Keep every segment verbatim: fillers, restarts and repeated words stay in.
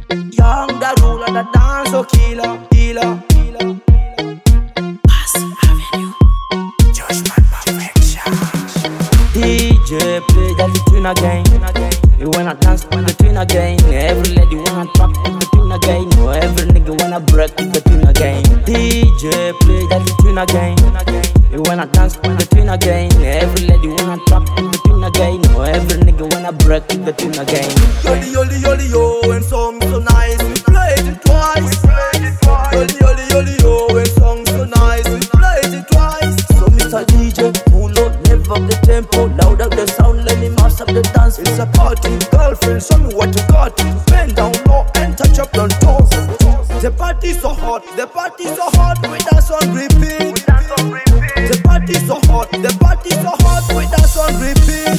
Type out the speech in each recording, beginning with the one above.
Young the ruler, the dance, oh killer, killer, killer. Massive Avenue, Judgment Perfection. D J play that tune again. You wanna dance with the tune again. Every lady wanna trap with the tune again. No, every nigga wanna break with the tune again. D J play that tune again. You wanna dance with the tune again. Every lady wanna trap with the tune again. No, every nigga wanna break with the tune again. Yoli yoli yoli yo, and song so nice, we played it twice. Yoli yoli yoli yo, and song so nice, we played it twice. So Mister D J, pull up, live up the tempo, loud up the sound, let me mash up the dance. It's a party, girlfriend, show me what you got. Bend down low and touch up your toes. The party's so hot, the party's so hot, we dance on repeat. The party's so hot, the party's so hot, we dance on repeat.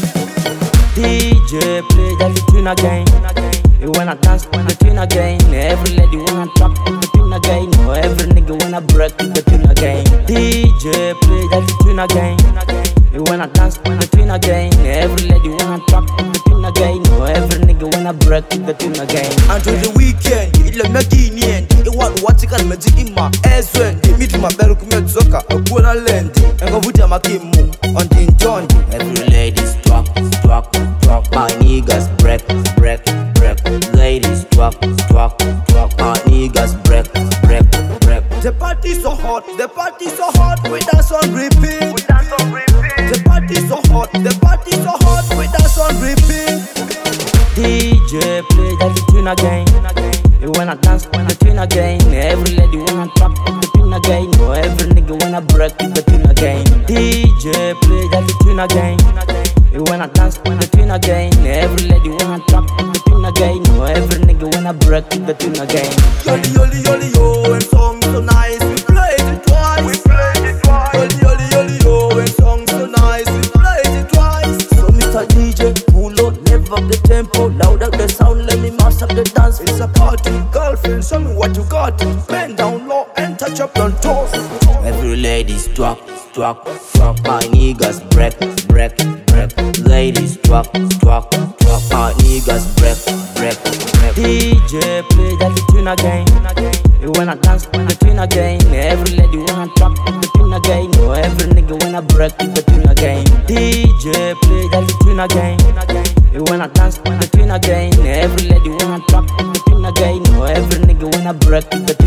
D J play that tune again. You wanna dance with the tune again. Every lady wanna trap with the tune again. No, every nigga wanna break with the tune again. D J play that tune again. You wanna dance with the tune again. Every lady wanna trap with the tune again. No, every nigga wanna break with the tune again. Until the weekend, ile mnagini end. Iwa watika nimeji ima ezwen. Midi mabelu kumezoka, akuona lendi. Engovuti ya makimu, on the injondi. Every lady's drop, drop, drop. My niggas break, break, break. Ladies drop, drop, drop. My niggas break, break, break. The party's so hot, the party's so hot, we dance on repeat. The party's so hot, the party's so hot, we dance on repeat. D J play that tune again. You wanna dance with the tune again. Every lady wanna trap with the tune again. No, every nigga wanna break with the tune again. D J play that tune again. You wanna dance with the tune again. Every lady wanna trap with the tune again. No, every nigga wanna break with the tune again. Yoli yoli yoli yo, and song so nice, we played it twice. We played it twice. Yoli yoli yoli yo, and song so nice, we played it twice. So Mister D J, pull up, live up the tempo, loud up the sound, let me mash up the dance. It's a party, girlfriend, show me what you got. Bend down low and touch up your toes. Every lady's drop, drop, drop. My niggas break, break, break. Ladies drop, drop, drop. My niggas break, break, break. D J play that tune again. You wanna dance with the tune again. Every lady wanna trap with the tune again. No, every nigga wanna break with the tune again. D J play that tune again. You wanna dance with the tune again. Every lady wanna trap with the tune again. No, every nigga wanna break with the